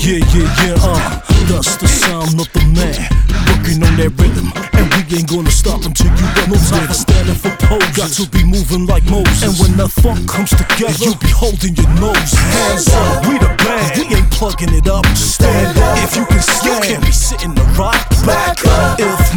That's the sound of the man working on that rhythm, and we ain't gonna stop until you get no time for standing for pose. Got to be moving like Moses, and when the funk comes together, you be holding your nose. Hands up, we the band, we ain't plugging it up. Stand up, if you can stand, you can't be sitting the rock. Back up, if